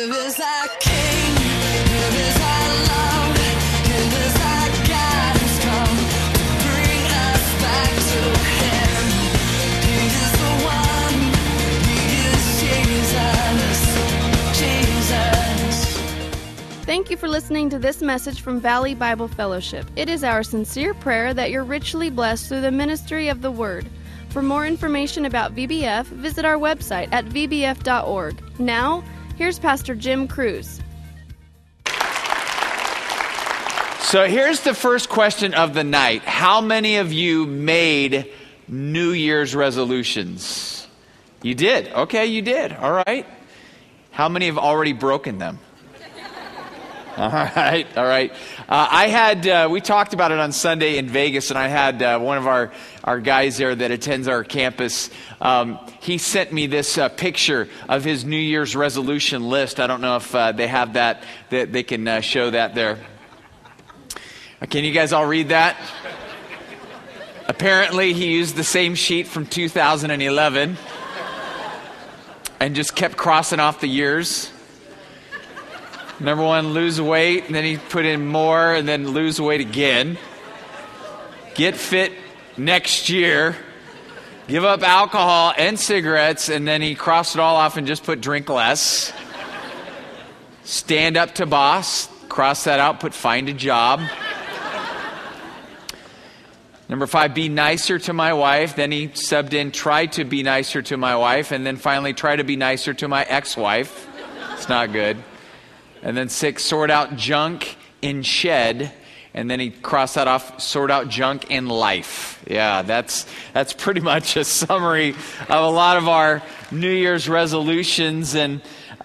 Give us our King, give us our Lord, give us our God who's come to bring us back to Him. He is the one, He is Jesus, Jesus. Thank you for listening to this message from Valley Bible Fellowship. It is our sincere prayer that you're richly blessed through the ministry of the Word. For more information about VBF, visit our website at vbf.org. Now, here's Pastor Jim Cruz. So here's the first question of the night. How many of you made New Year's resolutions? You did. Okay, you did. All right. How many have already broken them? All right. We talked about it on Sunday in Vegas, and I had one of our guys there that attends our campus. He sent me this picture of his New Year's resolution list. I don't know if they have that they can show that there. Can you guys all read that? Apparently, he used the same sheet from 2011 and just kept crossing off the years. Number one, lose weight, and then he put in more, and then lose weight again. Get fit next year. Give up alcohol and cigarettes, and then he crossed it all off and just put drink less. Stand up to boss. Cross that out, put find a job. Number 5, be nicer to my wife. Then he subbed in, try to be nicer to my wife, and then finally try to be nicer to my ex-wife. It's not good. And then 6, sort out junk in shed. And then he crossed that off, sort out junk in life. Yeah, that's pretty much a summary of a lot of our New Year's resolutions. And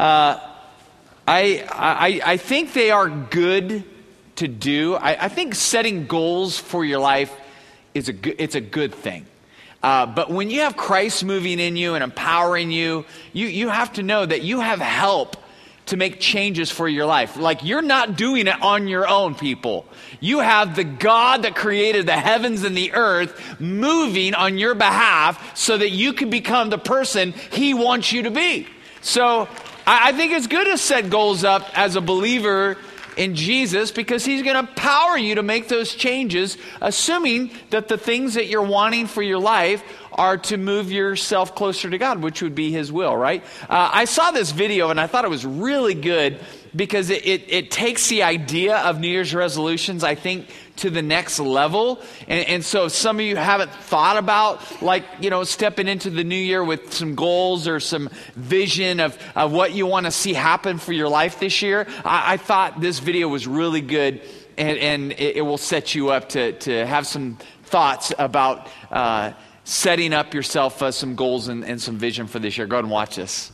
I think they are good to do. I think setting goals for your life it's a good thing. But when you have Christ moving in you and empowering you, you have to know that you have help to make changes for your life. Like, you're not doing it on your own, people. You have the God that created the heavens and the earth moving on your behalf so that you can become the person He wants you to be. So I think it's good to set goals up as a believer in Jesus, because He's going to empower you to make those changes, assuming that the things that you're wanting for your life are to move yourself closer to God, which would be His will, right? I saw this video and I thought it was really good because it takes the idea of New Year's resolutions, I think, to the next level. And so if some of you haven't thought about, stepping into the new year with some goals or some vision of what you want to see happen for your life this year, I thought this video was really good, and it will set you up to have some thoughts about setting up yourself some goals and some vision for this year. Go ahead and watch this.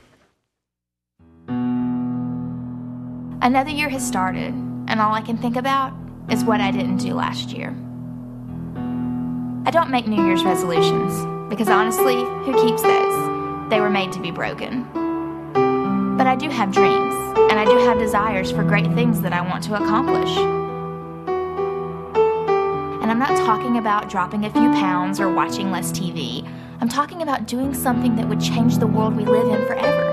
Another year has started, and all I can think about is what I didn't do last year. I don't make New Year's resolutions because honestly, who keeps those? They were made to be broken. But I do have dreams, and I do have desires for great things that I want to accomplish. And I'm not talking about dropping a few pounds or watching less TV. I'm talking about doing something that would change the world we live in forever.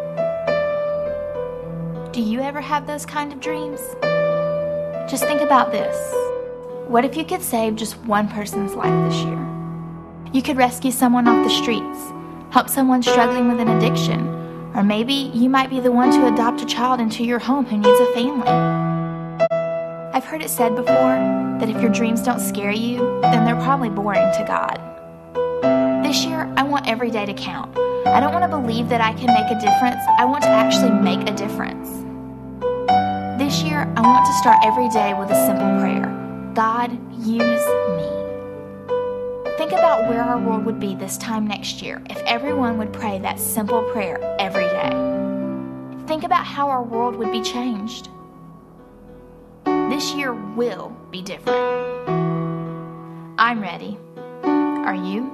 Do you ever have those kind of dreams? Just think about this. What if you could save just one person's life this year? You could rescue someone off the streets, help someone struggling with an addiction, or maybe you might be the one to adopt a child into your home who needs a family. I've heard it said before that if your dreams don't scare you, then they're probably boring to God. This year, I want every day to count. I don't want to believe that I can make a difference. I want to actually make a difference. This year, I want to start every day with a simple prayer. God, use me. Think about where our world would be this time next year if everyone would pray that simple prayer every day. Think about how our world would be changed. This year will be different. I'm ready. Are you?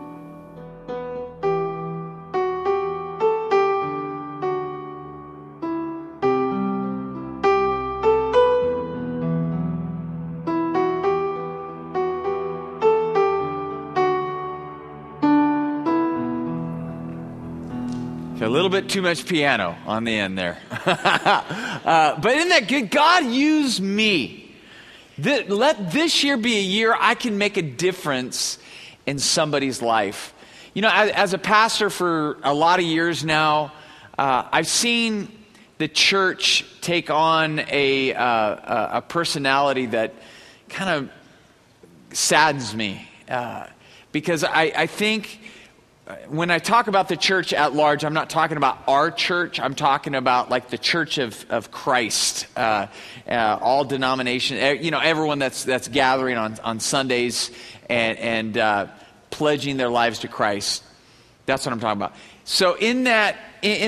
little bit too much piano on the end there. But isn't that good? God used me. Let this year be a year I can make a difference in somebody's life. You know, as a pastor for a lot of years now, I've seen the church take on a personality that kind of saddens me. Because I think when I talk about the church at large, I'm not talking about our church. I'm talking about like the church of Christ, all denominations, you know, everyone that's gathering on Sundays and pledging their lives to Christ. That's what I'm talking about. So in that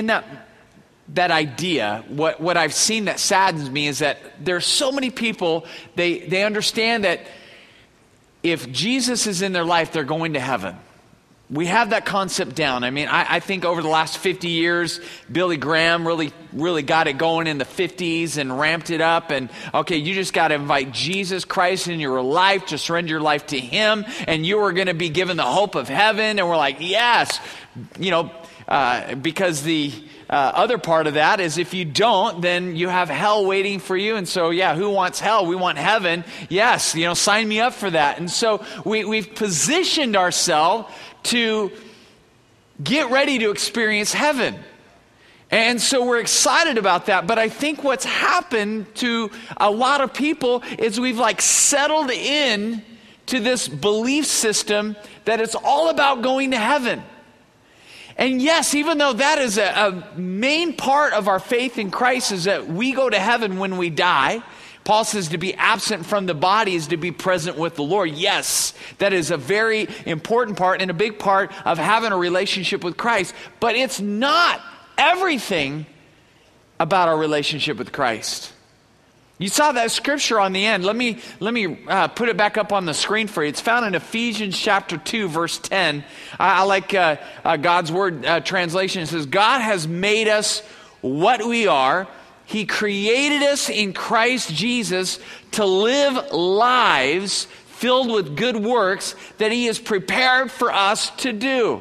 idea, what I've seen that saddens me is that there's so many people, they understand that if Jesus is in their life, they're going to heaven. We have that concept down. I mean, I think over the last 50 years, Billy Graham really got it going in the 50s and ramped it up. And okay, you just got to invite Jesus Christ in your life, to surrender your life to Him, and you are going to be given the hope of heaven. And we're like, yes, you know, because the other part of that is if you don't, then you have hell waiting for you. And so, yeah, who wants hell? We want heaven. Yes, you know, sign me up for that. And so we've positioned ourselves to get ready to experience heaven. And so we're excited about that. But I think what's happened to a lot of people is we've like settled in to this belief system that it's all about going to heaven. And yes, even though that is a main part of our faith in Christ is that we go to heaven when we die. Paul says to be absent from the body is to be present with the Lord. Yes, that is a very important part and a big part of having a relationship with Christ. But it's not everything about our relationship with Christ. You saw that scripture on the end. Let me put it back up on the screen for you. It's found in Ephesians chapter 2, verse 10. I like God's Word translation. It says, God has made us what we are. He created us in Christ Jesus to live lives filled with good works that He has prepared for us to do.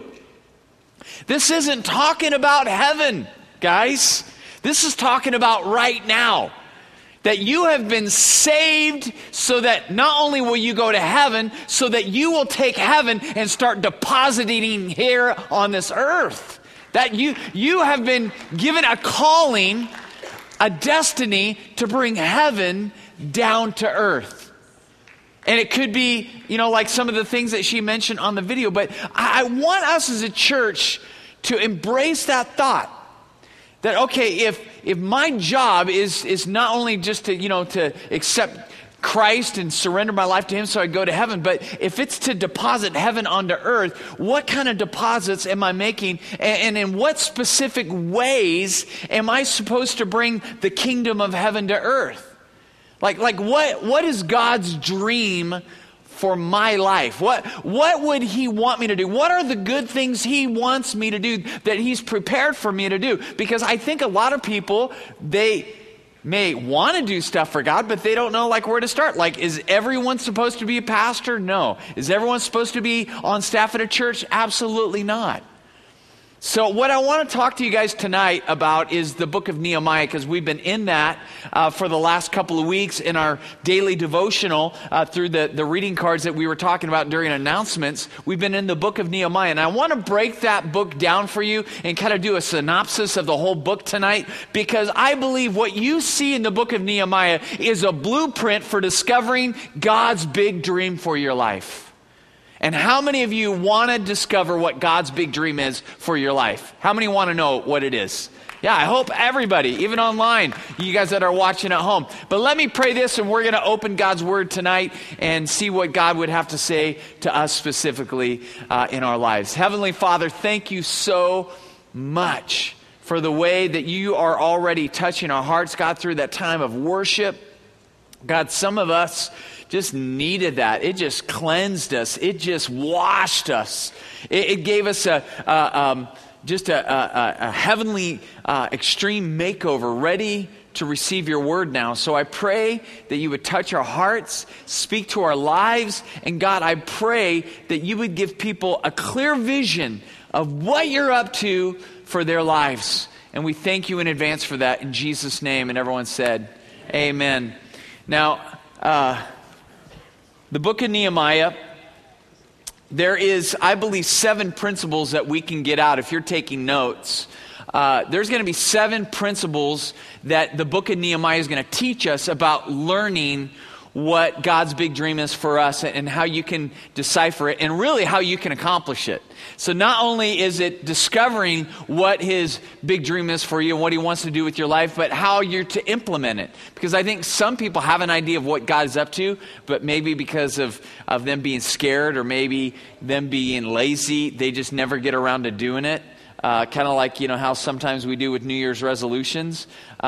This isn't talking about heaven, guys. This is talking about right now. That you have been saved so that not only will you go to heaven, so that you will take heaven and start depositing here on this earth. That you have been given a calling, a destiny to bring heaven down to earth. And it could be, you know, like some of the things that she mentioned on the video, but I want us as a church to embrace that thought. That, okay, if my job is not only just to, you know, to accept Christ and surrender my life to Him so I go to heaven, but if it's to deposit heaven onto earth, what kind of deposits am I making? And in what specific ways am I supposed to bring the kingdom of heaven to earth? Like what is God's dream for my life? What would He want me to do? What are the good things He wants me to do that He's prepared for me to do? Because I think a lot of people, they may want to do stuff for God, but they don't know like where to start. Like, is everyone supposed to be a pastor? No. Is everyone supposed to be on staff at a church? Absolutely not. So what I want to talk to you guys tonight about is the book of Nehemiah, because we've been in that for the last couple of weeks in our daily devotional through the reading cards that we were talking about during announcements. We've been in the book of Nehemiah, and I want to break that book down for you and kind of do a synopsis of the whole book tonight, because I believe what you see in the book of Nehemiah is a blueprint for discovering God's big dream for your life. And how many of you want to discover what God's big dream is for your life? How many want to know what it is? Yeah, I hope everybody, even online, you guys that are watching at home. But let me pray this, and we're going to open God's Word tonight and see what God would have to say to us specifically in our lives. Heavenly Father, thank you so much for the way that you are already touching our hearts, God, through that time of worship. God, some of us just needed that. It just cleansed us. It just washed us. It gave us a heavenly extreme makeover, ready to receive your word now. So I pray that you would touch our hearts, speak to our lives, and God, I pray that you would give people a clear vision of what you're up to for their lives. And we thank you in advance for that in Jesus' name. And everyone said, amen. Now, the book of Nehemiah, there is, I believe, 7 principles that we can get out if you're taking notes. There's going to be 7 principles that the book of Nehemiah is going to teach us about learning what God's big dream is for us and how you can decipher it and really how you can accomplish it. So not only is it discovering what his big dream is for you and what he wants to do with your life, but how you're to implement it. Because I think some people have an idea of what God is up to, but maybe because of them being scared or maybe them being lazy, they just never get around to doing it. Kind of like, how sometimes we do with New Year's resolutions.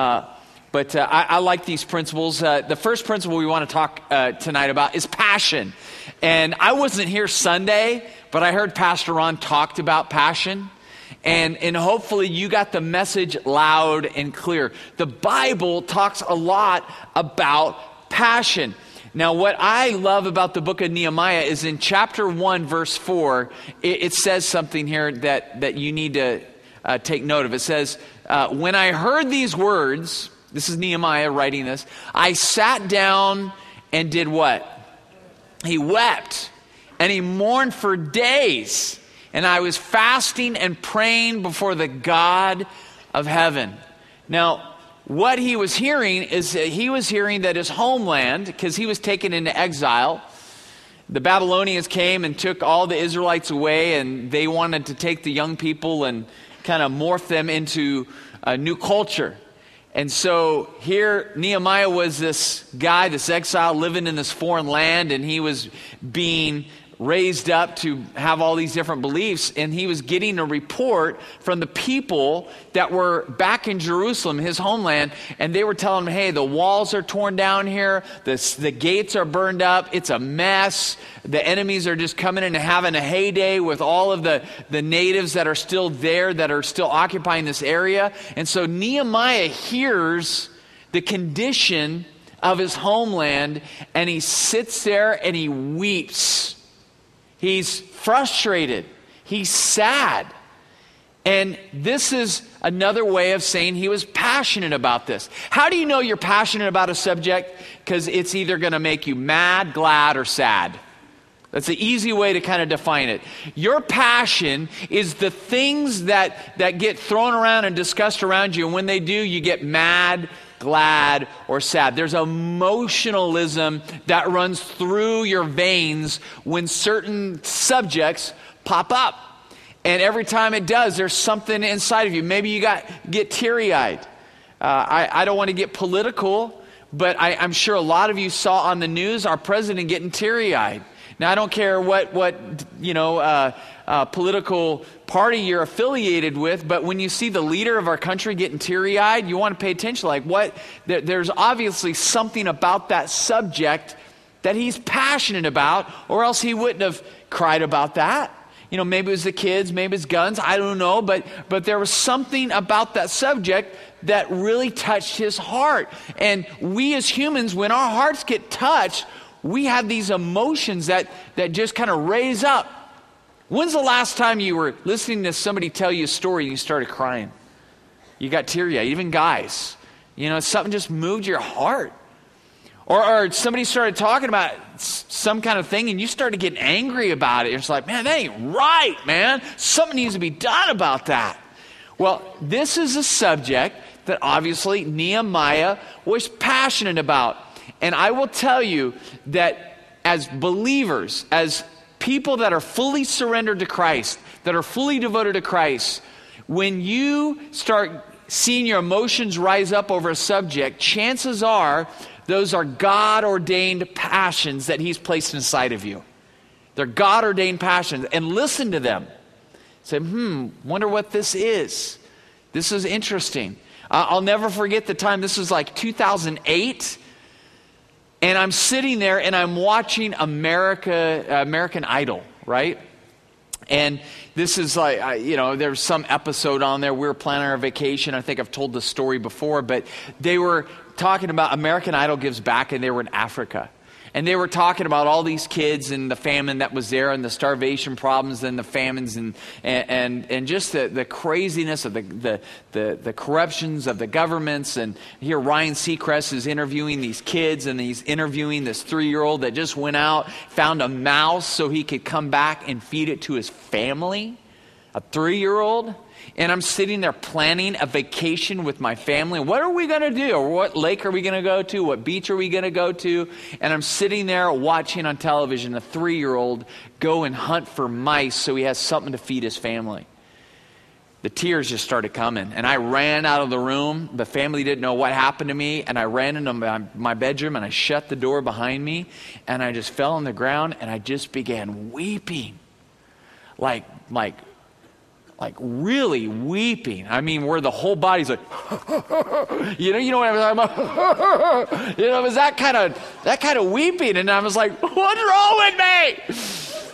But I like these principles. The first principle we want to talk tonight about is passion. And I wasn't here Sunday, but I heard Pastor Ron talked about passion. And hopefully you got the message loud and clear. The Bible talks a lot about passion. Now, what I love about the book of Nehemiah is in chapter 1, verse 4, it says something here that you need to take note of. It says, when I heard these words, this is Nehemiah writing this, I sat down and did what? He wept and he mourned for days. And I was fasting and praying before the God of heaven. Now, what he was hearing is that he was hearing that his homeland, because he was taken into exile, the Babylonians came and took all the Israelites away, and they wanted to take the young people and kind of morph them into a new culture. And so here Nehemiah was this guy, this exile living in this foreign land, and he was being raised up to have all these different beliefs, and he was getting a report from the people that were back in Jerusalem, his homeland, and they were telling him, hey, the walls are torn down here, the gates are burned up, it's a mess, the enemies are just coming in and having a heyday with all of the natives that are still there, that are still occupying this area. And so Nehemiah hears the condition of his homeland, and he sits there and he weeps. He's frustrated. He's sad. And this is another way of saying he was passionate about this. How do you know you're passionate about a subject? Because it's either going to make you mad, glad, or sad. That's the easy way to kind of define it. Your passion is the things that get thrown around and discussed around you. And when they do, you get mad, glad, or sad. There's emotionalism that runs through your veins when certain subjects pop up. And every time it does, there's something inside of you. Maybe you get teary-eyed. I don't want to get political, but I'm sure a lot of you saw on the news our president getting teary-eyed. Now, I don't care what political party you're affiliated with, but when you see the leader of our country getting teary-eyed, you want to pay attention. Like what? There's obviously something about that subject that he's passionate about, or else he wouldn't have cried about that. Maybe it was the kids, maybe it's guns, I don't know, but there was something about that subject that really touched his heart. And we as humans, when our hearts get touched, we have these emotions that just kind of raise up. When's the last time you were listening to somebody tell you a story and you started crying? You got teary-eyed, even guys. Something just moved your heart. Or somebody started talking about some kind of thing and you started getting angry about it. You're just like, man, that ain't right, man. Something needs to be done about that. Well, this is a subject that obviously Nehemiah was passionate about. And I will tell you that as believers, as people that are fully surrendered to Christ, that are fully devoted to Christ, when you start seeing your emotions rise up over a subject, chances are those are God-ordained passions that he's placed inside of you. They're God-ordained passions. And listen to them. Say, wonder what this is. This is interesting. I'll never forget the time, this was like 2008, and I'm sitting there and I'm watching American Idol, right? And this is like, there's some episode on there. We were planning our vacation. I think I've told this story before, but they were talking about American Idol gives back, and they were in Africa. And they were talking about all these kids and the famine that was there and the starvation problems and the famines and just the craziness of the corruptions of the governments. And here Ryan Seacrest is interviewing these kids, and he's interviewing this 3-year-old that just went out, found a mouse so he could come back and feed it to his family. A 3-year-old. And I'm sitting there planning a vacation with my family. What are we going to do? Or what lake are we going to go to? What beach are we going to go to? And I'm sitting there watching on television a 3-year-old go and hunt for mice so he has something to feed his family. The tears just started coming. And I ran out of the room. The family didn't know what happened to me. And I ran into my bedroom and I shut the door behind me. And I just fell on the ground and I just began weeping. Like really weeping. I mean, where the whole body's like, you know what I'm talking about? It was that kind of weeping. And I was like, what's wrong with me?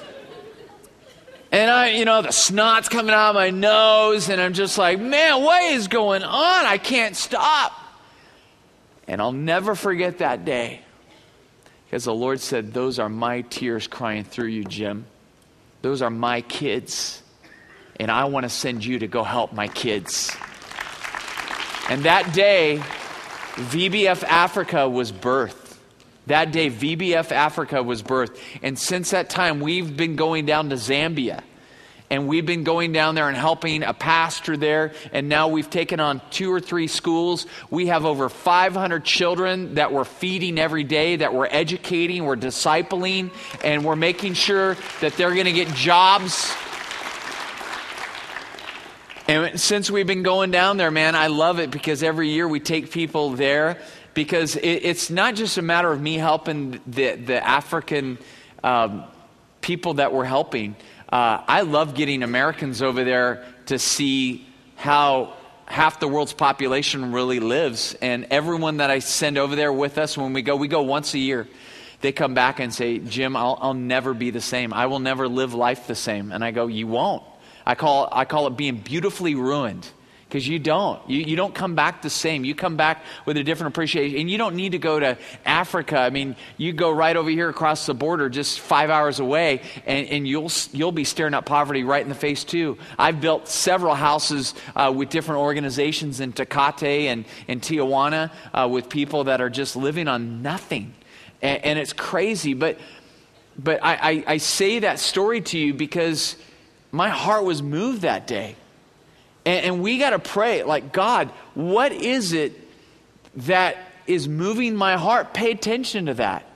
And the snot's coming out of my nose. And I'm just like, man, what is going on? I can't stop. And I'll never forget that day. Because the Lord said, those are my tears crying through you, Jim. Those are my kids. And I want to send you to go help my kids. And that day, VBF Africa was birthed. That day, VBF Africa was birthed. And since that time, we've been going down to Zambia. And we've been going down there and helping a pastor there. And now we've taken on 2 or 3 schools. We have over 500 children that we're feeding every day, that we're educating, we're discipling, and we're making sure that they're going to get jobs. And since we've been going down there, man, I love it because every year we take people there because it's not just a matter of me helping the African people that we're helping. I love getting Americans over there to see how half the world's population really lives. And everyone that I send over there with us when we go once a year. They come back and say, Jim, I'll never be the same. I will never live life the same. And I go, you won't. I call it being beautifully ruined, because you don't. You don't come back the same. You come back with a different appreciation. And you don't need to go to Africa. I mean, you go right over here across the border, just 5 hours away, and you'll be staring at poverty right in the face too. I've built several houses with different organizations in Tecate and in Tijuana with people that are just living on nothing. And it's crazy. But I say that story to you because my heart was moved that day. And we got to pray, like, God, what is it that is moving my heart? Pay attention to that.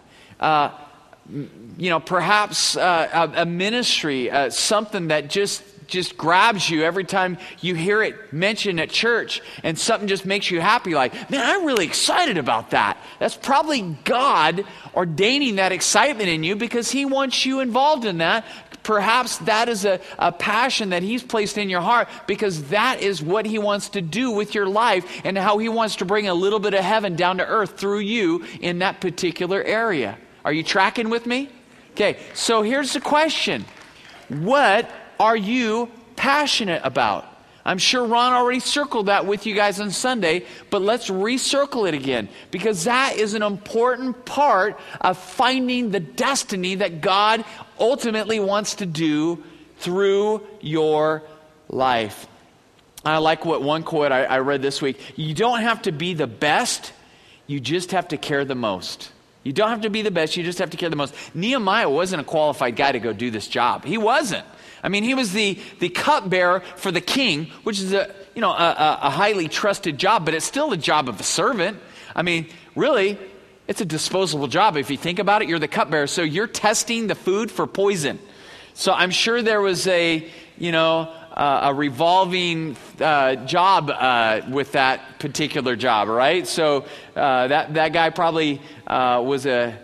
Perhaps a ministry, something that just grabs you every time you hear it mentioned at church, and something just makes you happy. Like, man, I'm really excited about that. That's probably God ordaining that excitement in you because He wants you involved in that. Perhaps that is a passion that He's placed in your heart because that is what He wants to do with your life and how He wants to bring a little bit of heaven down to earth through you in that particular area. Are you tracking with me? Okay, so here's the question. What are you passionate about? I'm sure Ron already circled that with you guys on Sunday, but let's recircle it again because that is an important part of finding the destiny that God ultimately wants to do through your life. I like what one quote I read this week. You don't have to be the best, you just have to care the most. You don't have to be the best, you just have to care the most. Nehemiah wasn't a qualified guy to go do this job. He wasn't. I mean, he was the cupbearer for the king, which is a highly trusted job, but it's still the job of a servant. I mean, really, it's a disposable job. If you think about it, you're the cupbearer, so you're testing the food for poison. So I'm sure there was a revolving job with that particular job, right? So that guy probably was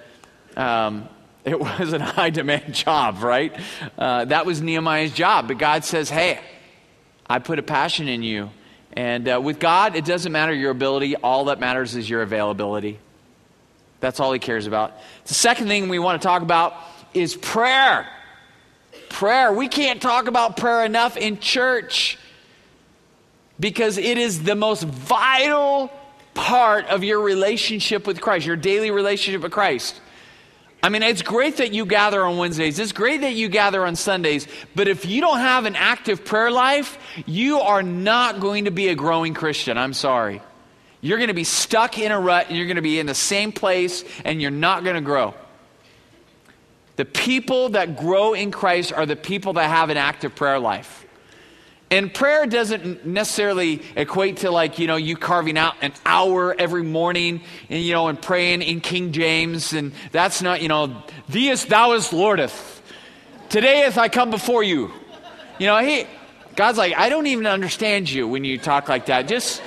it was a high-demand job, right? That was Nehemiah's job. But God says, hey, I put a passion in you. And with God, it doesn't matter your ability. All that matters is your availability. That's all He cares about. The second thing we want to talk about is prayer. Prayer. We can't talk about prayer enough in church because it is the most vital part of your relationship with Christ, your daily relationship with Christ. I mean, it's great that you gather on Wednesdays. It's great that you gather on Sundays. But if you don't have an active prayer life, you are not going to be a growing Christian. I'm sorry. You're going to be stuck in a rut, and you're going to be in the same place, and you're not going to grow. The people that grow in Christ are the people that have an active prayer life. And prayer doesn't necessarily equate to like, you carving out an hour every morning and, and praying in King James. And that's not, Theest thou is Lordeth. Today as I come before you. God's like, I don't even understand you when you talk like that. Just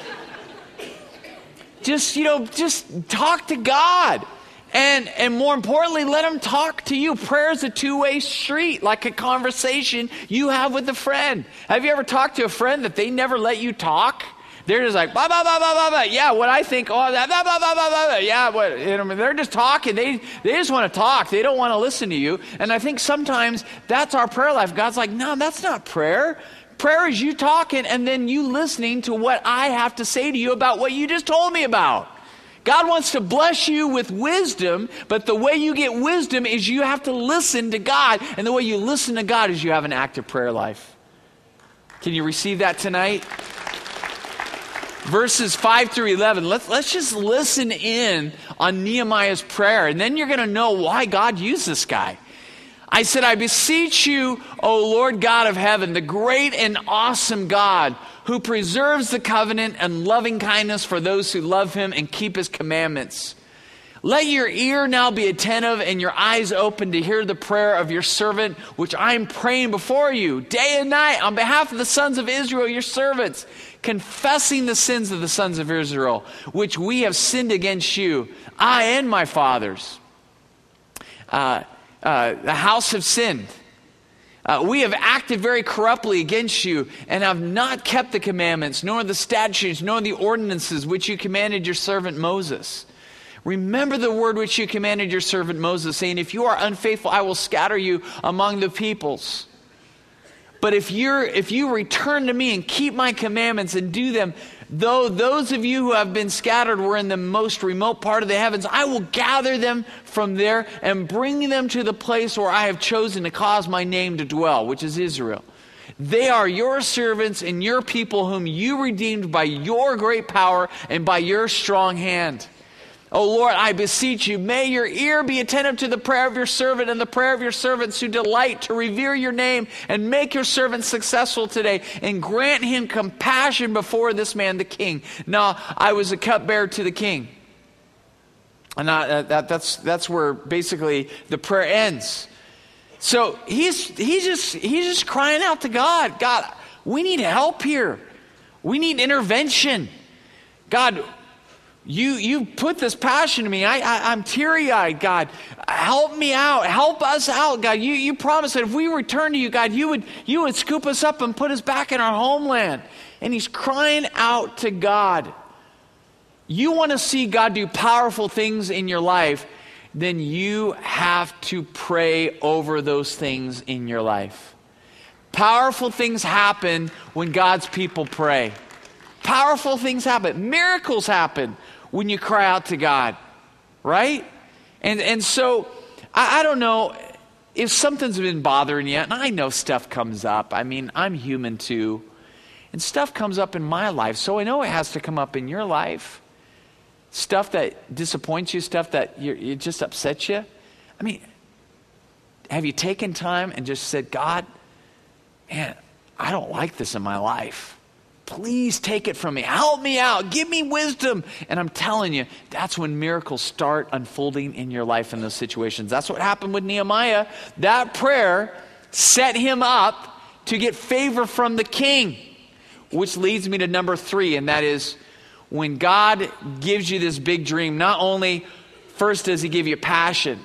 talk to God. And more importantly, let him talk to you. Prayer is a two-way street, like a conversation you have with a friend. Have you ever talked to a friend that they never let you talk? They're just like, blah, blah, blah, blah, blah, blah. Yeah, what I think, that, blah, blah, blah, blah, blah. Yeah, what, they're just talking. They just want to talk. They don't want to listen to you. And I think sometimes that's our prayer life. God's like, no, that's not prayer. Prayer is you talking and then you listening to what I have to say to you about what you just told me about. God wants to bless you with wisdom, but the way you get wisdom is you have to listen to God. And the way you listen to God is you have an active prayer life. Can you receive that tonight? Verses 5 through 11. Let's just listen in on Nehemiah's prayer, and then you're going to know why God used this guy. I said, I beseech you, O Lord God of heaven, the great and awesome God, who preserves the covenant and loving kindness for those who love him and keep his commandments. Let your ear now be attentive and your eyes open to hear the prayer of your servant, which I am praying before you day and night on behalf of the sons of Israel, your servants, confessing the sins of the sons of Israel, which we have sinned against you, I and my fathers. The house have sinned. We have acted very corruptly against you and have not kept the commandments, nor the statutes, nor the ordinances which you commanded your servant Moses. Remember the word which you commanded your servant Moses, saying, if you are unfaithful, I will scatter you among the peoples. But if you return to me and keep my commandments and do them, though those of you who have been scattered were in the most remote part of the heavens, I will gather them from there and bring them to the place where I have chosen to cause my name to dwell, which is Israel. They are your servants and your people whom you redeemed by your great power and by your strong hand. O Lord, I beseech you, may your ear be attentive to the prayer of your servant and the prayer of your servants who delight to revere your name, and make your servant successful today, and grant him compassion before this man, the king. Now, I was a cupbearer to the king. And that's where basically the prayer ends. So he's just crying out to God. God, we need help here. We need intervention. God, You put this passion in me. I'm teary-eyed, God. Help me out. Help us out, God. You promised that if we return to you, God, you would scoop us up and put us back in our homeland. And he's crying out to God. You want to see God do powerful things in your life, then you have to pray over those things in your life. Powerful things happen when God's people pray. Powerful things happen. Miracles happen when you cry out to God, right? And so, I don't know if something's been bothering you, and I know stuff comes up. I mean, I'm human too. And stuff comes up in my life, so I know it has to come up in your life. Stuff that disappoints you, stuff that it just upsets you. I mean, have you taken time and just said, God, man, I don't like this in my life. Please take it from me. Help me out. Give me wisdom. And I'm telling you, that's when miracles start unfolding in your life in those situations. That's what happened with Nehemiah. That prayer set him up to get favor from the king. Which leads me to number 3, and that is when God gives you this big dream, not only first does he give you passion,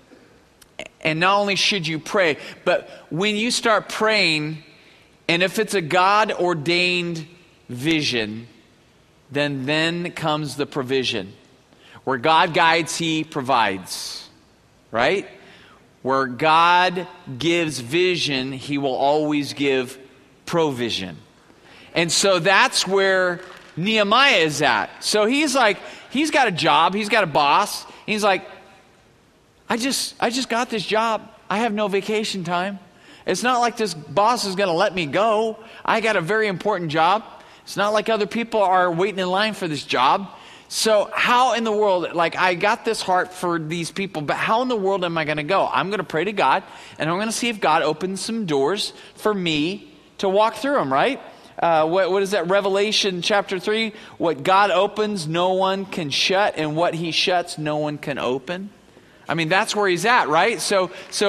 and not only should you pray, but when you start praying, and if it's a God-ordained vision, then comes the provision. Where God guides, he provides. Right? Where God gives vision, he will always give provision. And so that's where Nehemiah is at. So he's got a job, he's got a boss. He's like, I just got this job. I have no vacation time. It's not like this boss is going to let me go. I got a very important job. It's not like other people are waiting in line for this job. So how in the world, like I got this heart for these people, but how in the world am I going to go? I'm going to pray to God, and I'm going to see if God opens some doors for me to walk through them, right? What is that? Revelation chapter 3. What God opens, no one can shut, and what he shuts, no one can open. I mean, that's where he's at, right? So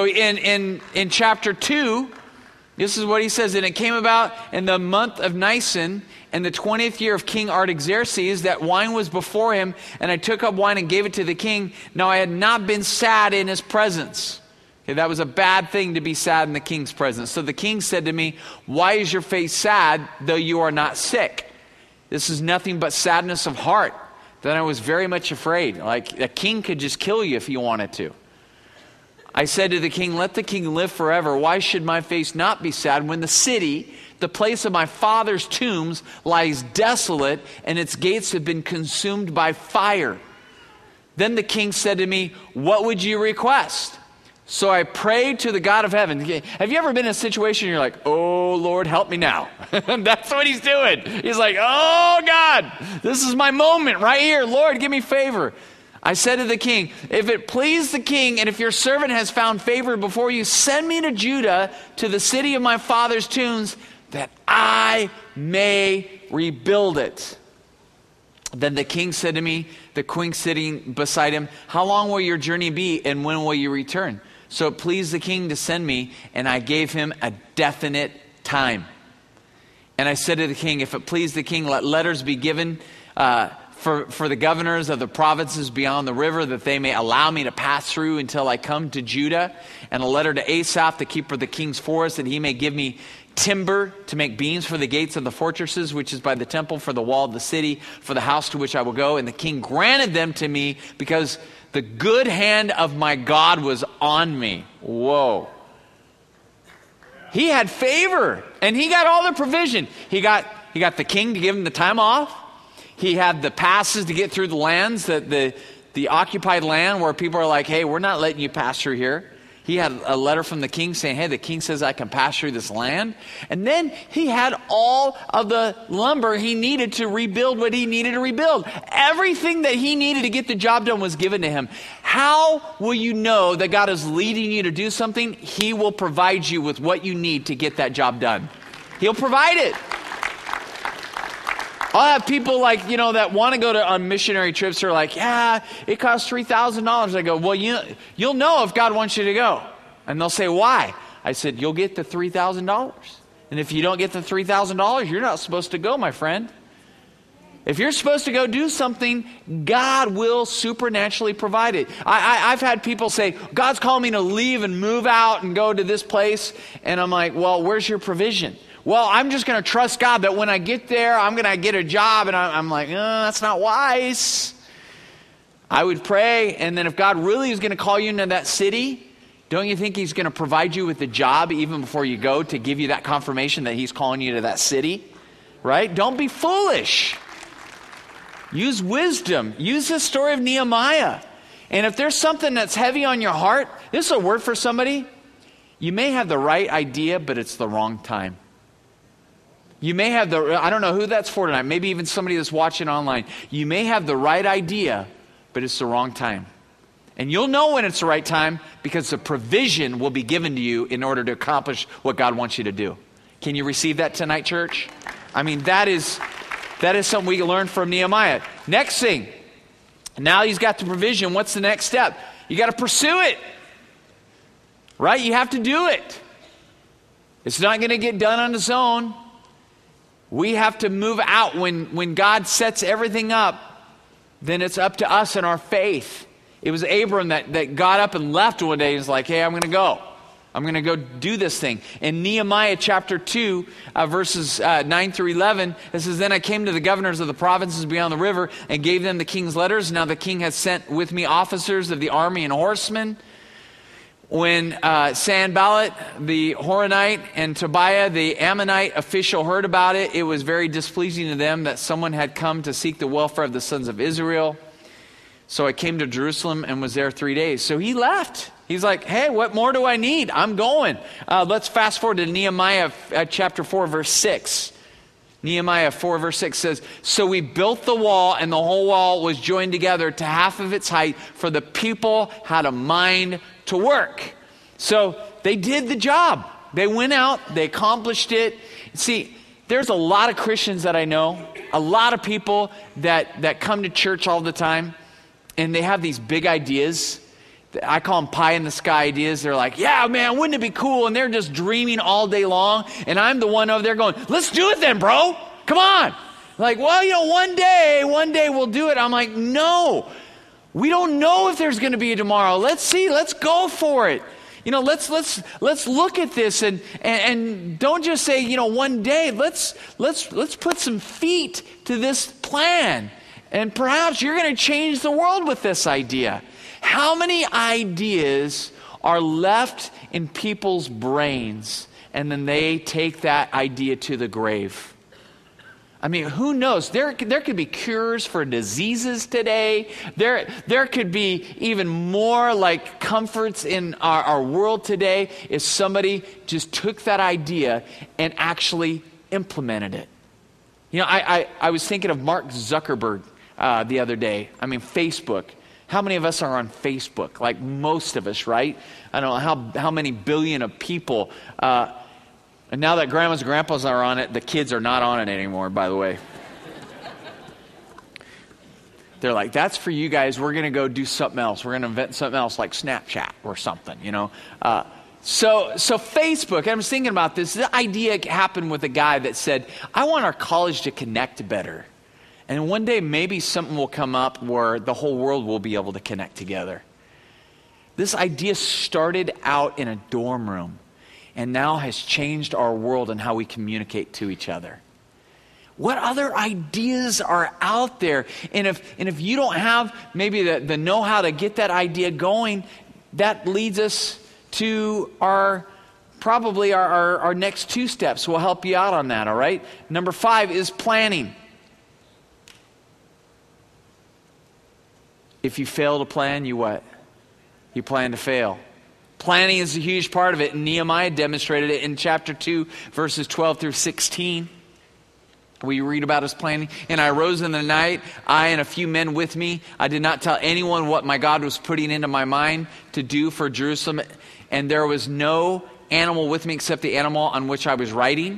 in chapter 2, this is what he says. And it came about in the month of Nisan, in the 20th year of King Artaxerxes, that wine was before him, and I took up wine and gave it to the king. Now I had not been sad in his presence. Okay, that was a bad thing to be sad in the king's presence. So the king said to me, why is your face sad, though you are not sick? This is nothing but sadness of heart. Then I was very much afraid. Like a king could just kill you if he wanted to. I said to the king, let the king live forever. Why should my face not be sad when the city, the place of my father's tombs, lies desolate and its gates have been consumed by fire? Then the king said to me, what would you request? So I prayed to the God of heaven. Have you ever been in a situation where you're like, oh, Lord, help me now? That's what he's doing. He's like, oh, God, this is my moment right here. Lord, give me favor. I said to the king, if it please the king, and if your servant has found favor before you, send me to Judah, to the city of my father's tombs, that I may rebuild it. Then the king said to me, the queen sitting beside him, how long will your journey be, and when will you return? So it pleased the king to send me, and I gave him a definite time. And I said to the king, if it please the king, let letters be given for the governors of the provinces beyond the river, that they may allow me to pass through until I come to Judah, and a letter to Asaph, the keeper of the king's forest, that he may give me timber to make beams for the gates of the fortresses, which is by the temple, for the wall of the city, for the house to which I will go. And the king granted them to me because the good hand of my God was on me. Whoa. He had favor, and he got all the provision. He got the king to give him the time off. He had the passes to get through the lands, the occupied land where people are like, hey, we're not letting you pass through here. He had a letter from the king saying, hey, the king says I can pass through this land. And then he had all of the lumber he needed to rebuild what he needed to rebuild. Everything that he needed to get the job done was given to him. How will you know that God is leading you to do something? He will provide you with what you need to get that job done. He'll provide it. I'll have people like, that want to go on missionary trips who are like, yeah, it costs $3,000. I go, well, you'll know if God wants you to go. And they'll say, why? I said, you'll get the $3,000. And if you don't get the $3,000, you're not supposed to go, my friend. If you're supposed to go do something, God will supernaturally provide it. I've had people say, God's calling me to leave and move out and go to this place. And I'm like, well, where's your provision? Well, I'm just going to trust God that when I get there, I'm going to get a job. And I'm like, that's not wise. I would pray. And then if God really is going to call you into that city, don't you think he's going to provide you with the job even before you go to give you that confirmation that he's calling you to that city? Right? Don't be foolish. Use wisdom. Use the story of Nehemiah. And if there's something that's heavy on your heart, this is a word for somebody. You may have the right idea, but it's the wrong time. You may have I don't know who that's for tonight, maybe even somebody that's watching online. You may have the right idea, but it's the wrong time. And you'll know when it's the right time because the provision will be given to you in order to accomplish what God wants you to do. Can you receive that tonight, church? I mean, that is something we can learn from Nehemiah. Next thing, now he's got the provision. What's the next step? You got to pursue it. Right? You have to do it. It's not going to get done on its own. We have to move out. When God sets everything up, then it's up to us and our faith. It was Abram that got up and left one day. He's like, hey, I'm going to go. I'm going to go do this thing. In Nehemiah chapter 2, verses 9 through 11, it says, then I came to the governors of the provinces beyond the river and gave them the king's letters. Now the king has sent with me officers of the army and horsemen. When Sanballat, the Horonite, and Tobiah, the Ammonite official, heard about it, it was very displeasing to them that someone had come to seek the welfare of the sons of Israel. So I came to Jerusalem and was there 3 days. So he left. He's like, hey, what more do I need? I'm going. Let's fast forward to Nehemiah chapter 4, verse 6. Nehemiah 4, verse 6 says, so we built the wall, and the whole wall was joined together to half of its height, for the people had a mind to work. So they did the job. They went out, they accomplished it. See, there's a lot of Christians that I know, a lot of people that come to church all the time, and they have these big ideas. I call them pie in the sky ideas. They're like, yeah, man, wouldn't it be cool? And they're just dreaming all day long. And I'm the one over there going, let's do it then, bro. Come on. Like, well, one day we'll do it. I'm like, no, we don't know if there's going to be a tomorrow. Let's see. Let's go for it. Let's look at this and don't just say, one day. Let's put some feet to this plan. And perhaps you're going to change the world with this idea. How many ideas are left in people's brains and then they take that idea to the grave? I mean, who knows? There could be cures for diseases today. There could be even more like comforts in our world today if somebody just took that idea and actually implemented it. I was thinking of Mark Zuckerberg the other day. I mean, Facebook. How many of us are on Facebook? Like most of us, right? I don't know how many billion of people. And now that grandmas and grandpas are on it, the kids are not on it anymore, by the way. They're like, that's for you guys. We're going to go do something else. We're going to invent something else like Snapchat or something, So Facebook, I was thinking about this. The idea happened with a guy that said, I want our college to connect better. And one day maybe something will come up where the whole world will be able to connect together. This idea started out in a dorm room and now has changed our world and how we communicate to each other. What other ideas are out there? And if you don't have maybe the know-how to get that idea going, that leads us to our next two steps. We'll help you out on that, all right? Number 5 is planning. If you fail to plan, you what? You plan to fail. Planning is a huge part of it, and Nehemiah demonstrated it in chapter 2, verses 12 through 16. We read about his planning. And I arose in the night, I and a few men with me. I did not tell anyone what my God was putting into my mind to do for Jerusalem. And there was no animal with me except the animal on which I was riding.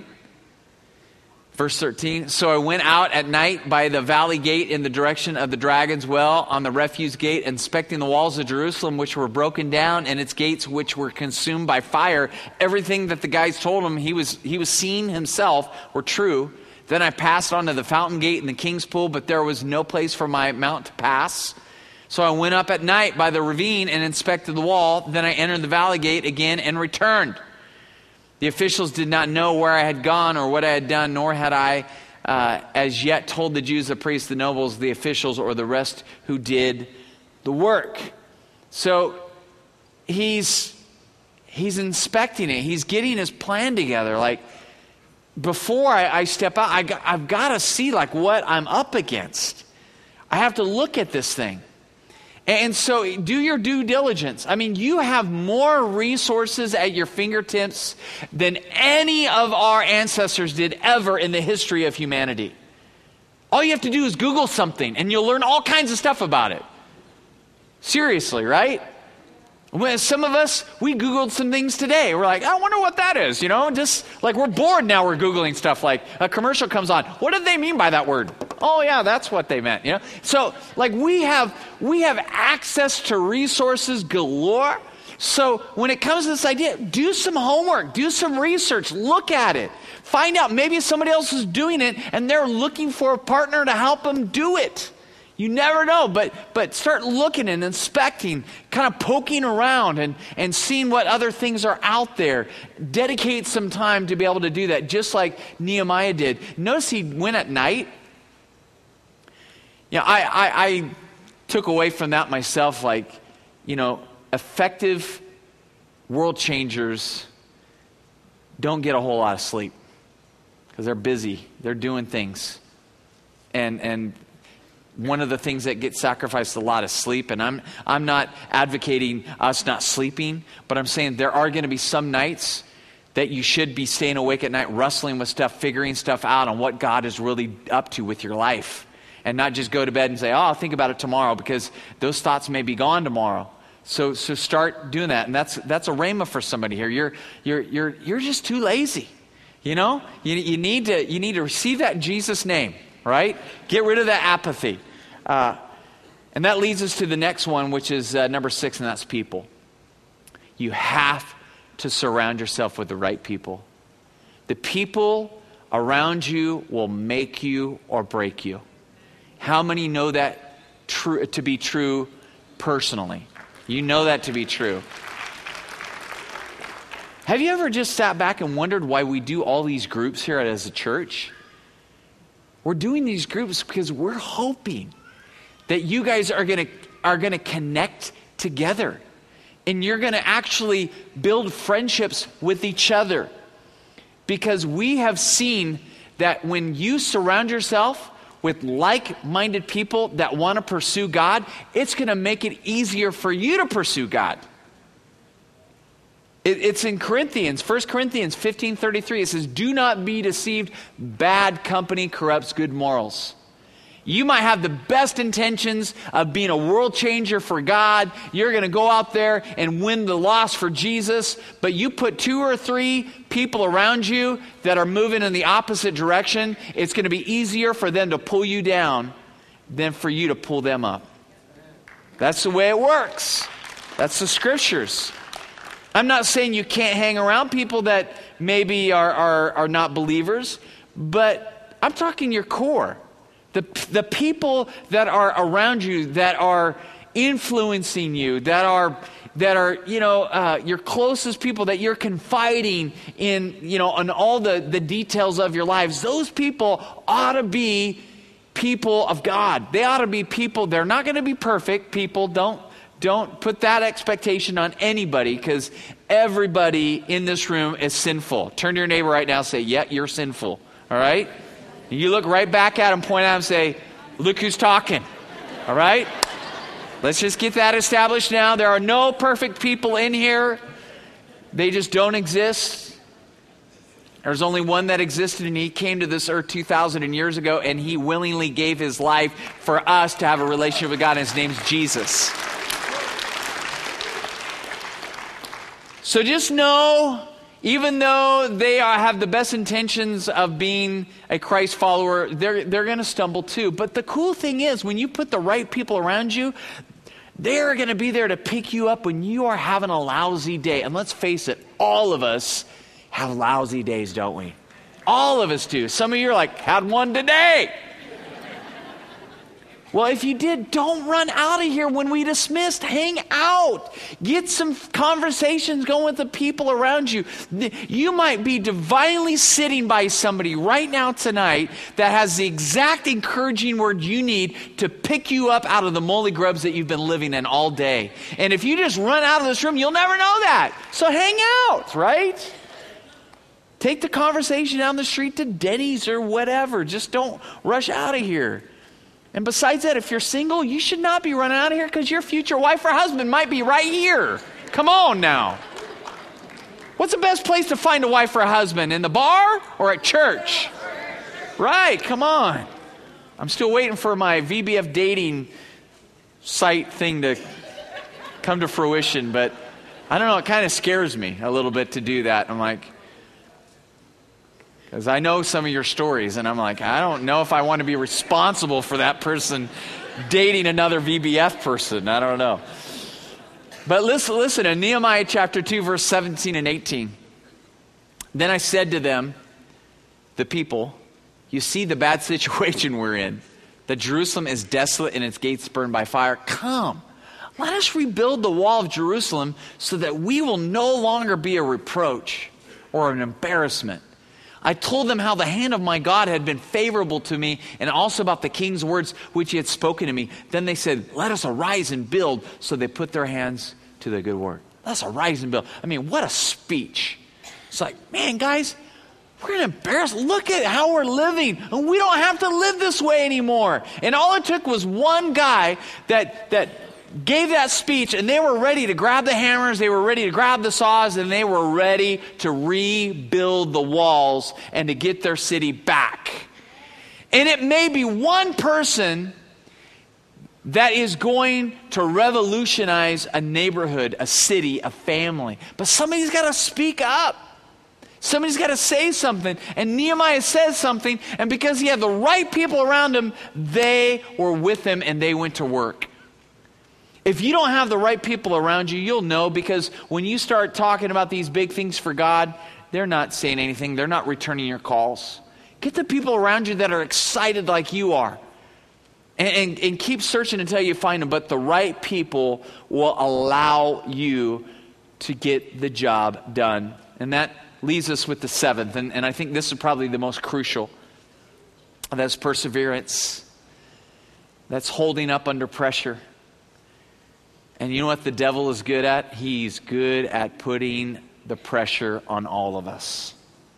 Verse 13, so I went out at night by the valley gate in the direction of the Dragon's Well on the refuse gate, inspecting the walls of Jerusalem, which were broken down, and its gates, which were consumed by fire. Everything that the guys told him he was seeing himself were true. Then I passed on to the fountain gate and the king's pool, but there was no place for my mount to pass. So I went up at night by the ravine and inspected the wall. Then I entered the valley gate again and returned. The officials did not know where I had gone or what I had done, nor had I as yet told the Jews, the priests, the nobles, the officials, or the rest who did the work. So he's inspecting it. He's getting his plan together. Like, before I step out, I've got to see like what I'm up against. I have to look at this thing. And so do your due diligence. I mean, you have more resources at your fingertips than any of our ancestors did ever in the history of humanity. All you have to do is Google something and you'll learn all kinds of stuff about it. Seriously, right? When some of us, we Googled some things today. We're like, I wonder what that is, just like we're bored now, we're Googling stuff like a commercial comes on. What did they mean by that word? Oh yeah, that's what they meant, So like we have access to resources galore. So when it comes to this idea, do some homework, do some research, look at it. Find out maybe somebody else is doing it and they're looking for a partner to help them do it. You never know, but start looking and inspecting, kind of poking around and seeing what other things are out there. Dedicate some time to be able to do that, just like Nehemiah did. Notice he went at night. I took away from that myself, effective world changers don't get a whole lot of sleep because they're busy. They're doing things. And one of the things that gets sacrificed a lot is sleep. And I'm not advocating us not sleeping, but I'm saying there are going to be some nights that you should be staying awake at night, wrestling with stuff, figuring stuff out on what God is really up to with your life. And not just go to bed and say, I'll think about it tomorrow, because those thoughts may be gone tomorrow. So start doing that. And that's a rhema for somebody here. You're just too lazy. You know? You need to receive that in Jesus' name, right? Get rid of that apathy. And that leads us to the next one, which is number 6, and that's people. You have to surround yourself with the right people. The people around you will make you or break you. How many know that to be true personally? You know that to be true. Have you ever just sat back and wondered why we do all these groups here as a church? We're doing these groups because we're hoping that you guys are going to connect together. And you're going to actually build friendships with each other. Because we have seen that when you surround yourself with like-minded people that want to pursue God, it's going to make it easier for you to pursue God. It's in Corinthians, 1 Corinthians 15:33. It says, do not be deceived. Bad company corrupts good morals. You might have the best intentions of being a world changer for God. You're going to go out there and win the lost for Jesus. But you put 2 or 3 people around you that are moving in the opposite direction. It's going to be easier for them to pull you down than for you to pull them up. That's the way it works. That's the scriptures. I'm not saying you can't hang around people that maybe are not believers. But I'm talking your core. The people that are around you, that are influencing you, that are your closest people, that you're confiding in, on all the details of your lives, those people ought to be people of God. They ought to be people. They're not going to be perfect people. Don't put that expectation on anybody, because everybody in this room is sinful. Turn to your neighbor right now and say, yeah, you're sinful. All right? You look right back at him, point at him, and say, look who's talking. All right? Let's just get that established now. There are no perfect people in here. They just don't exist. There's only one that existed, and he came to this earth 2,000 years ago, and he willingly gave his life for us to have a relationship with God, and his name's Jesus. So just know, even though they have the best intentions of being a Christ follower, they're going to stumble too. But the cool thing is, when you put the right people around you, they're going to be there to pick you up when you are having a lousy day. And let's face it, all of us have lousy days, don't we? All of us do. Some of you are like, had one today. Well, if you did, don't run out of here when we dismissed. Hang out. Get some conversations going with the people around you. You might be divinely sitting by somebody right now tonight that has the exact encouraging word you need to pick you up out of the moldy grubs that you've been living in all day. And if you just run out of this room, you'll never know that. So hang out, right? Take the conversation down the street to Denny's or whatever. Just don't rush out of here. And besides that, if you're single, you should not be running out of here, because your future wife or husband might be right here. Come on now. What's the best place to find a wife or a husband? In the bar or at church? Right, come on. I'm still waiting for my VBF dating site thing to come to fruition, but I don't know, it kind of scares me a little bit to do that. I'm like, because I know some of your stories, and I'm like, I don't know if I want to be responsible for that person dating another VBF person. I don't know. But listen, in Nehemiah chapter 2, verse 17 and 18. Then I said to them, the people, you see the bad situation we're in. That Jerusalem is desolate and its gates burned by fire. Come, let us rebuild the wall of Jerusalem so that we will no longer be a reproach or an embarrassment. I told them how the hand of my God had been favorable to me, and also about the king's words which he had spoken to me. Then they said, let us arise and build. So they put their hands to the good work. Let us arise and build. I mean, what a speech. It's like, man, guys, We're going to embarrass. Look at how we're living. And we don't have to live this way anymore. And all it took was one guy that gave that speech, and they were ready to grab the hammers, they were ready to grab the saws, and they were ready to rebuild the walls and to get their city back. And it may be one person that is going to revolutionize a neighborhood, a city, a family. But somebody's got to speak up. Somebody's got to say something. And Nehemiah says something, and because he had the right people around him, they were with him and they went to work. If you don't have the right people around you, you'll know, because when you start talking about these big things for God, they're not saying anything. They're not returning your calls. Get the people around you that are excited like you are. And keep searching until you find them. But the right people will allow you to get the job done. And that leaves us with the seventh. And I think this is probably the most crucial. That's perseverance. That's holding up under pressure. And you know what the devil is good at? He's good at putting the pressure on all of us.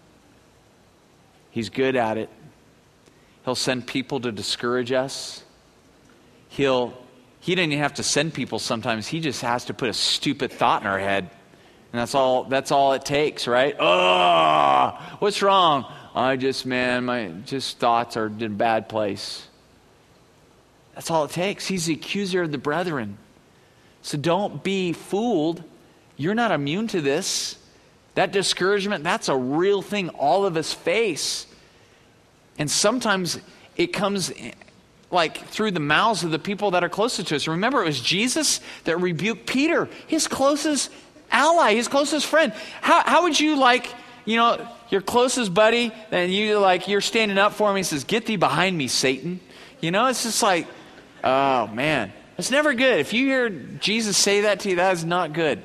He's good at it. He'll send people to discourage us. He doesn't even have to send people sometimes. He just has to put a stupid thought in our head. And that's all it takes, right? Oh, what's wrong? My thoughts are in a bad place. That's all it takes. He's the accuser of the brethren. So don't be fooled. You're not immune to this. That discouragement, that's a real thing all of us face. And sometimes it comes like through the mouths of the people that are closest to us. Remember, it was Jesus that rebuked Peter, his closest ally, his closest friend. How would you your closest buddy, and you're standing up for him, he says, "Get thee behind me, Satan." It's just like, oh man, it's never good. If you hear Jesus say that to you, that is not good.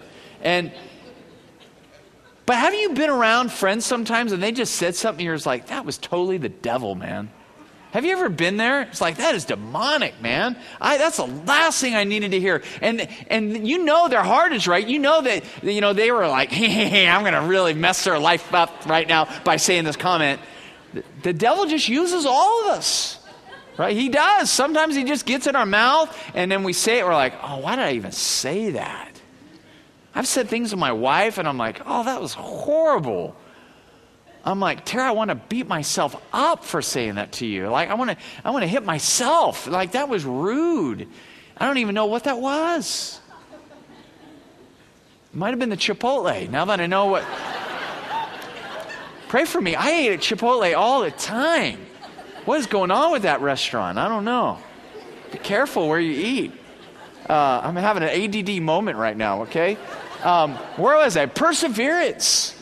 But have you been around friends sometimes and they just said something and you're just like, that was totally the devil, man? Have you ever been there? It's like, that is demonic, man. That's the last thing I needed to hear. And their heart is right. That, they were like, hey, I'm going to really mess their life up right now by saying this comment. The devil just uses all of us, right? He does. Sometimes he just gets in our mouth and then we say it. We're like, oh, why did I even say that? I've said things to my wife and I'm like, oh, that was horrible. I'm like, Tara, I want to beat myself up for saying that to you. Like, I want to hit myself. Like, that was rude. I don't even know what that was. It might have been the Chipotle. Now that I know what. Pray for me. I ate at Chipotle all the time. What is going on with that restaurant? I don't know. Be careful where you eat. I'm having an ADD moment right now, okay? Where was I? Perseverance.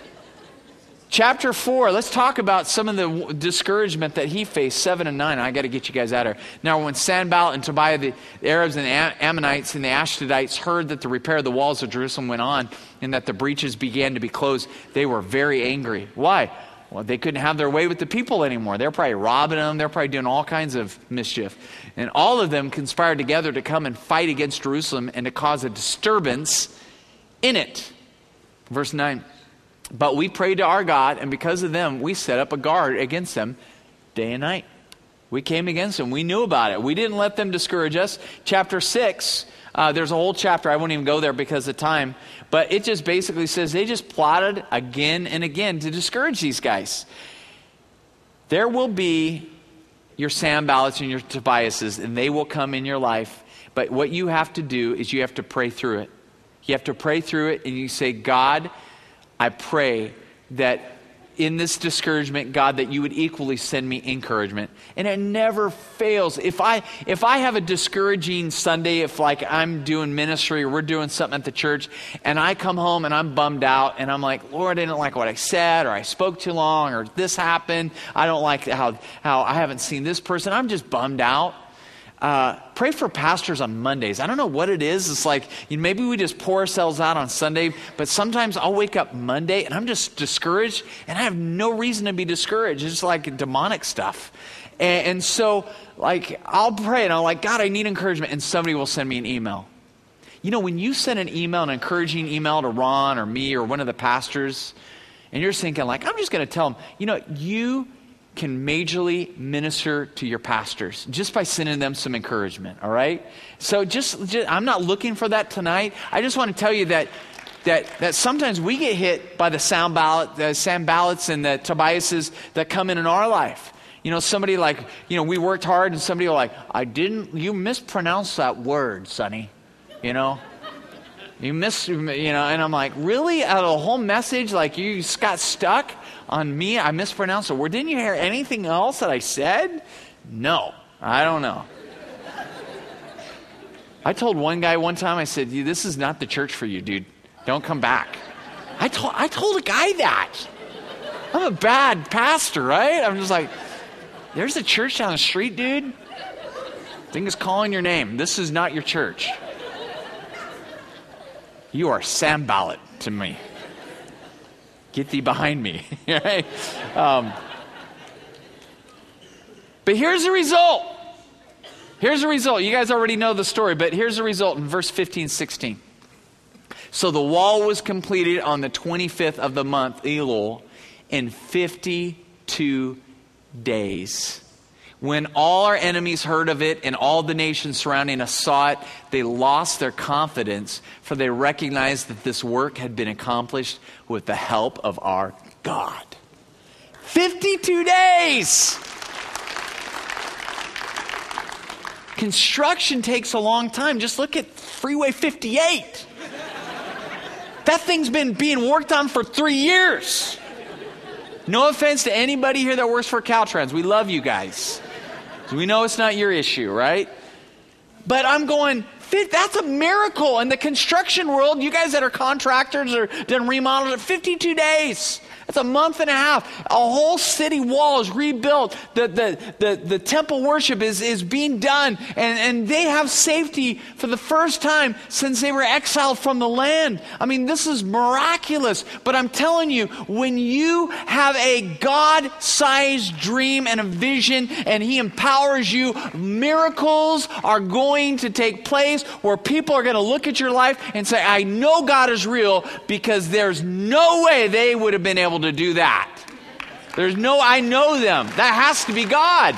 Chapter 4, let's talk about some of the discouragement that he faced, 7 and 9. I got to get you guys out of here. Now, when Sanballat and Tobiah, the Arabs and the Ammonites and the Ashdodites heard that the repair of the walls of Jerusalem went on and that the breaches began to be closed, they were very angry. Why? Well, they couldn't have their way with the people anymore. They're probably robbing them. They're probably doing all kinds of mischief. And all of them conspired together to come and fight against Jerusalem and to cause a disturbance in it. Verse 9. But we prayed to our God, and because of them, we set up a guard against them day and night. We came against them. We knew about it. We didn't let them discourage us. Chapter 6, there's a whole chapter. I won't even go there because of time. But it just basically says they just plotted again and again to discourage these guys. There will be your Sanballats and your Tobiases, and they will come in your life. But what you have to do is you have to pray through it. You have to pray through it, and you say, God, I pray that in this discouragement, God, that you would equally send me encouragement. And it never fails. If I have a discouraging Sunday, if like I'm doing ministry or we're doing something at the church and I come home and I'm bummed out and I'm like, Lord, I didn't like what I said, or I spoke too long, or this happened. I don't like how I haven't seen this person. I'm just bummed out. Pray for pastors on Mondays. I don't know what it is. It's like, maybe we just pour ourselves out on Sunday, but sometimes I'll wake up Monday and I'm just discouraged, and I have no reason to be discouraged. It's like demonic stuff. And so, like, I'll pray and I'm like, God, I need encouragement, and somebody will send me an email. When you send an email, an encouraging email to Ron or me or one of the pastors, And you're thinking like, I'm just going to tell them, you can majorly minister to your pastors just by sending them some encouragement, all right? So just I'm not looking for that tonight. I just want to tell you that sometimes we get hit by the Sanballats and the Tobiases that come in our life. Somebody like, we worked hard, and somebody will like, you mispronounced that word, Sonny. You and I'm like, really? Out of the whole message, like you got stuck on me? I mispronounced a word. Didn't you hear anything else that I said? No, I don't know. I told one guy one time, I said, this is not the church for you, dude. Don't come back. I told a guy that. I'm a bad pastor, right? I'm just like, there's a church down the street, dude. Thing is calling your name. This is not your church. You are Sanballat to me. Get thee behind me. Right? But here's the result. Here's the result. You guys already know the story, but here's the result in verse 15, 16. So the wall was completed on the 25th of the month, Elul, in 52 days. When all our enemies heard of it and all the nations surrounding us saw it, they lost their confidence, for they recognized that this work had been accomplished with the help of our God. 52 days! Construction takes a long time. Just look at Freeway 58. That thing's been being worked on for 3 years. No offense to anybody here that works for Caltrans. We love you guys. We know it's not your issue, right? But I'm going, that's a miracle. In the construction world, you guys that are contractors or done remodels, 52 days. That's a month and a half. A whole city wall is rebuilt. The temple worship is being done. And they have safety for the first time since they were exiled from the land. I mean, this is miraculous. But I'm telling you, when you have a God-sized dream and a vision and He empowers you, miracles are going to take place where people are going to look at your life and say, I know God is real, because there's no way they would have been able to do that. I know them. That has to be God.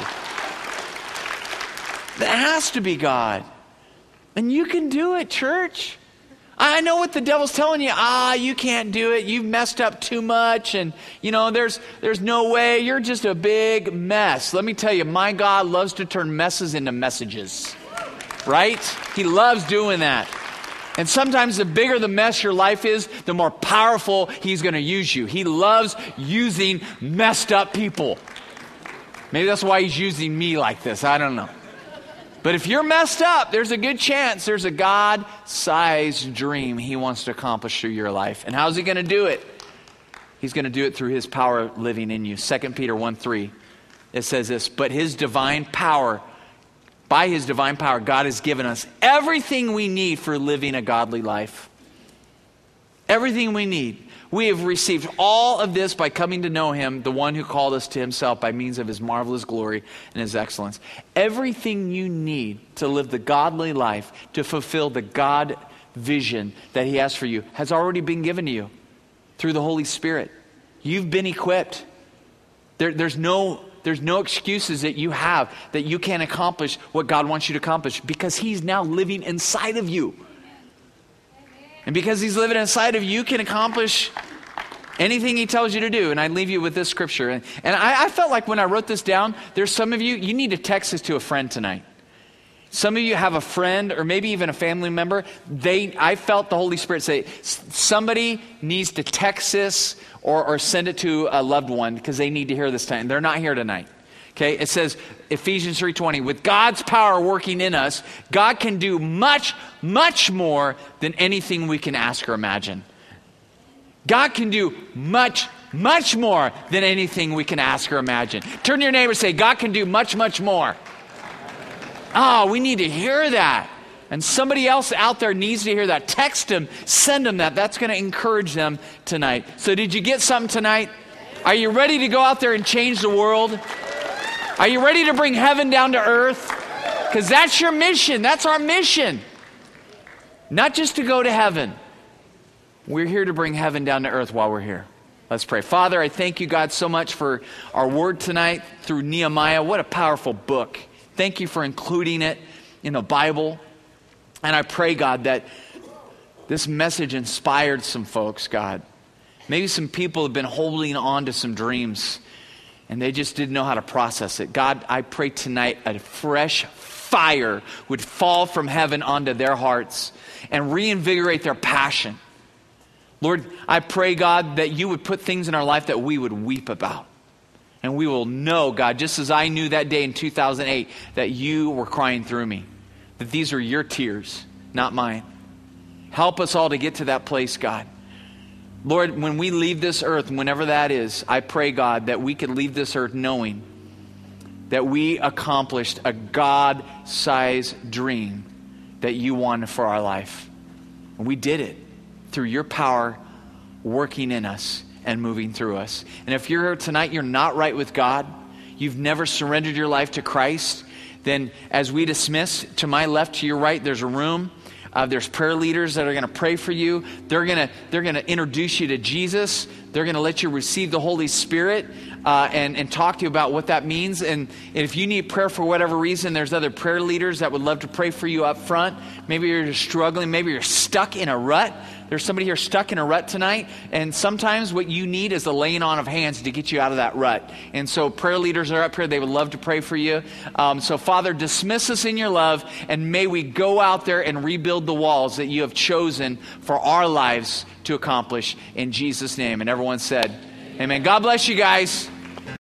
That has to be God. And you can do it, church. I know what the devil's telling you. You can't do it. You've messed up too much. And, there's no way. You're just a big mess. Let me tell you, my God loves to turn messes into messages. Right? He loves doing that. And sometimes the bigger the mess your life is, the more powerful He's going to use you. He loves using messed up people. Maybe that's why He's using me like this. I don't know. But if you're messed up, there's a good chance there's a God-sized dream He wants to accomplish through your life. And how's He going to do it? He's going to do it through His power living in you. 2 Peter 1:3, it says this, but by His divine power, God has given us everything we need for living a godly life. Everything we need. We have received all of this by coming to know Him, the one who called us to Himself by means of His marvelous glory and His excellence. Everything you need to live the godly life, to fulfill the God vision that He has for you, has already been given to you through the Holy Spirit. You've been equipped. There's no excuses that you have that you can't accomplish what God wants you to accomplish, because He's now living inside of you. And because He's living inside of you, you can accomplish anything He tells you to do. And I leave you with this scripture. And I felt like when I wrote this down, there's some of you need to text this to a friend tonight. Some of you have a friend or maybe even a family member. I felt the Holy Spirit say, somebody needs to text this or send it to a loved one because they need to hear this tonight. They're not here tonight. Okay, it says, Ephesians 3:20, with God's power working in us, God can do much, much more than anything we can ask or imagine. God can do much, much more than anything we can ask or imagine. Turn to your neighbor and say, God can do much, much more. Oh, we need to hear that. And somebody else out there needs to hear that. Text them, send them that. That's going to encourage them tonight. So did you get something tonight? Are you ready to go out there and change the world? Are you ready to bring heaven down to earth? Because that's your mission. That's our mission. Not just to go to heaven. We're here to bring heaven down to earth while we're here. Let's pray. Father, I thank you, God, so much for our word tonight through Nehemiah. What a powerful book. Thank you for including it in the Bible. And I pray, God, that this message inspired some folks, God. Maybe some people have been holding on to some dreams and they just didn't know how to process it. God, I pray tonight a fresh fire would fall from heaven onto their hearts and reinvigorate their passion. Lord, I pray, God, that you would put things in our life that we would weep about. And we will know, God, just as I knew that day in 2008, that you were crying through me. That these are your tears, not mine. Help us all to get to that place, God. Lord, when we leave this earth, whenever that is, I pray, God, that we could leave this earth knowing that we accomplished a God-sized dream that you wanted for our life. And we did it through your power working in us and moving through us. And if you're here tonight, you're not right with God, you've never surrendered your life to Christ, then as we dismiss, to my left, to your right, there's a room. There's prayer leaders that are going to pray for you. They're going to introduce you to Jesus. They're going to let you receive the Holy Spirit and talk to you about what that means. And if you need prayer for whatever reason, there's other prayer leaders that would love to pray for you up front. Maybe you're just struggling. Maybe you're stuck in a rut. There's somebody here stuck in a rut tonight. And sometimes what you need is the laying on of hands to get you out of that rut. And so prayer leaders are up here. They would love to pray for you. So Father, dismiss us in your love. And may we go out there and rebuild the walls that you have chosen for our lives to accomplish in Jesus' name. And everyone said, amen. God bless you guys.